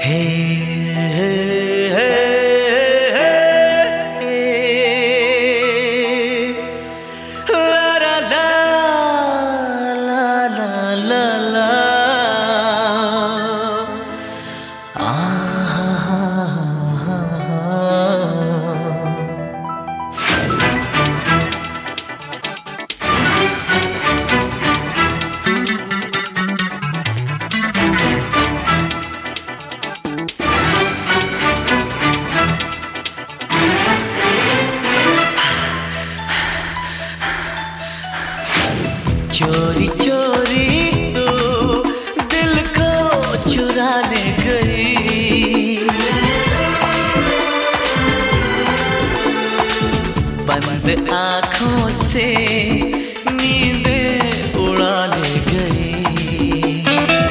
हे हे हे हे ला ला ला ला ला ला चोरी चोरी तू दिल को चुरा ले गई, बंद आँखों से नींदें उड़ा ले गई।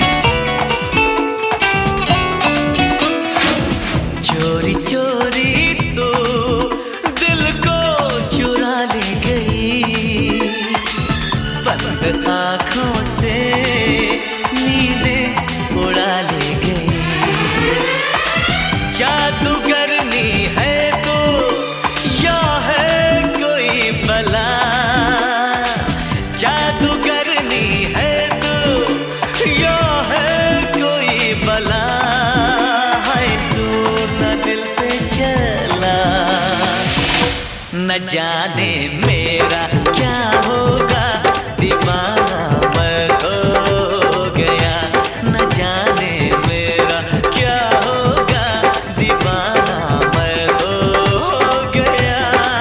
चोरी चोरी तू दिल को चुरा ले गई, बंद आँखों से नींदें उड़ा ले गई। जादूगरनी है तो या है कोई बला, जादूगरनी है तो या है कोई बला, है तू न दिल पे चला, न जाने मेरा क्या होगा, दीवाना मैं हो गया। न जाने मेरा क्या होगा, दीवाना मैं हो गया।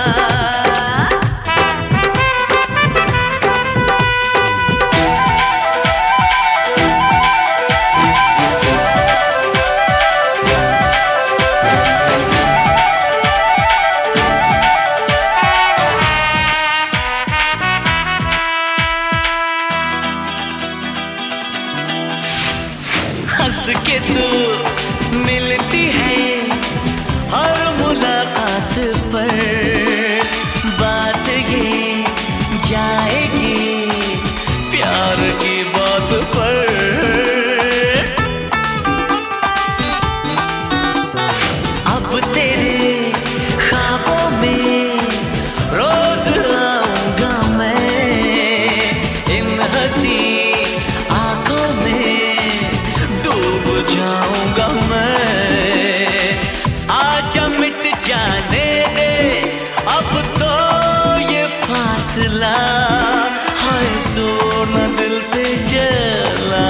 हंस के तू मिलती है हर मुलाकात पर, बात ये जाएगी प्यार की बात पर। अब तेरे ख्वाबों में रोज आऊंगा मैं, इन हंसी आंखों में डूब जाऊंगा मैं। आजा मिट जाने दे अब तो ये फासला, हाय सोना दिल पे जला।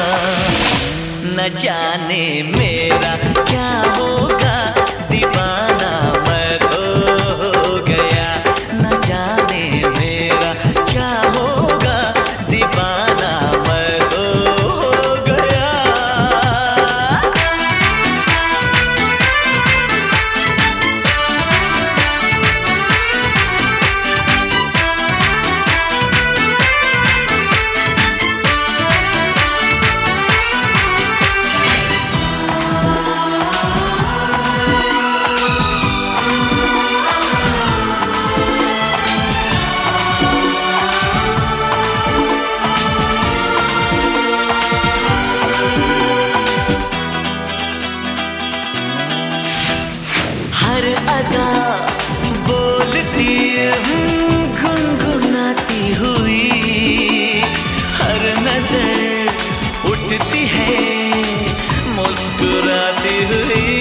न जाने मेरा क्या होगा, दीवाना मैं हो गया। न जाने मेरा क्या होगा, दीवाना मैं हो गया। हर अदा बोलती गुनगुनाती हुई, हर नजर उठती है मुस्कुराती हुई।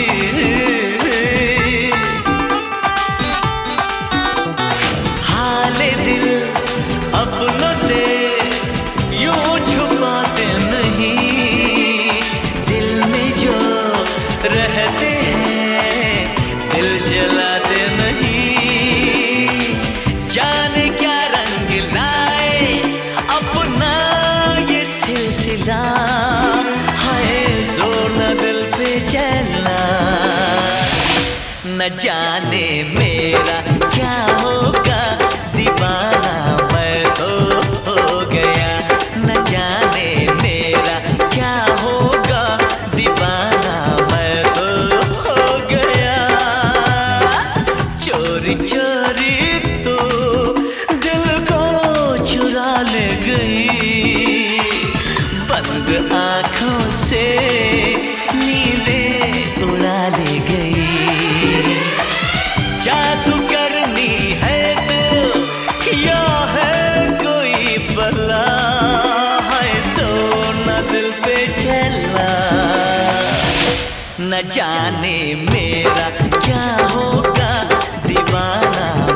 हाले दिल अपनों से यूं छुपाते नहीं, दिल में जो रहते दिल जलाते नहीं। जाने क्या रंग लाए अपना ये सिलसिला, हाय जोर न दिल पे चला। न जाने मेरा क्या होगा, दीवाना मैं हो गया। न जाने मेरा क्या होगा, दीवाना मैं हो गया। चोरी चोरी तू दिल को चुरा ले गई, बंद आँखों से नींदें जाने मेरा क्या होगा दीवाना